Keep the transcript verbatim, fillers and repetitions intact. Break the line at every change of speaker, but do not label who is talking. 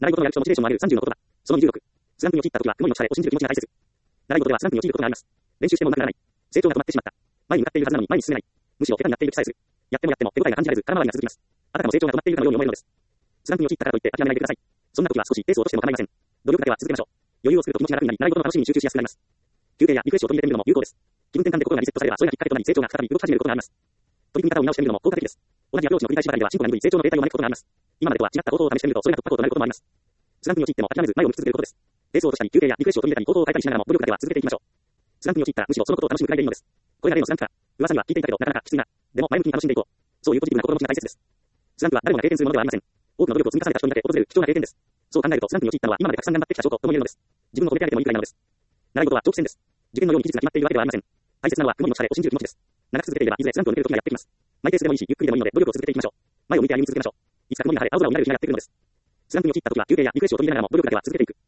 習い事のやる気とモチベーションも上げるさんじゅうのことだ。そのにじゅうろく。スランプに陥った時は曇りの力を信じる気持ちが大切。習い事ではスランプに陥ることがあります。練習してもうまくならない。成長が止まってしまった。前に向かっているはずなのに前に進めない。むしろ下手になっている気さえする。やってもやっても手応えが感じられず空回りが続きます。あたかも成長が止まっているかのように思えるのです。スランプに陥ったからといって諦めないでください。そんな時は少しペースを落としても構いません。努力だけは続けましょう。余裕を作ると気持ちが楽になり、習い事の楽しみに集中しやすくなります。休憩やリフレッシュを取り入れてみるのも有効です。気分転換で心がリセットされれば、それがきっかけとなり成長が再び動き始めることがあります。取り組み方を見直してみるのも効果的です。同じアプローチの繰り返しばかりでは進歩が鈍り成長の停滞を招くことがあります。今までとは違った方法を試してみると、それが突破口となることもあります。スランプに陥っても諦めず前を向き続けることです。ペースを落としたり、休憩やリフレッシュを取り入れたり、方法を変えたりしながらも、努力だけは続けていきましょう。スランプに陥ったらむしろそのことを楽しむくらいでいいのです。これが例のスランプか。噂には聞いていたけど、なかなかきついな。でも前向きに楽しんでいこう。そういうポジティブな心持ちが大切です。スランプは誰もが経験するものではありません。多くの努力を積み重ねた人にだけ訪れる貴重な経験です。そう考えると、スランプに陥ったのは今までたくさん頑張ってきた証拠とも言えるのです。自分を止めてあげてもいいくらいなのです。習い事は長期戦です。受験のように期日が決まっているわけではありません。大切なのは曇りの力を信じる気持ちです。長く続けていればいずれスランプを抜ける時がやってきます。マイペースでもいいし、ゆっくりでもいいので努力を続けていきましょう。前を向いて歩み続けましょう。いつか曇りが晴れ、青空を見られる日がやってくるのです。スランプに陥った時は休憩やリフレッシュを取り入れながらも努力だけは続けていく。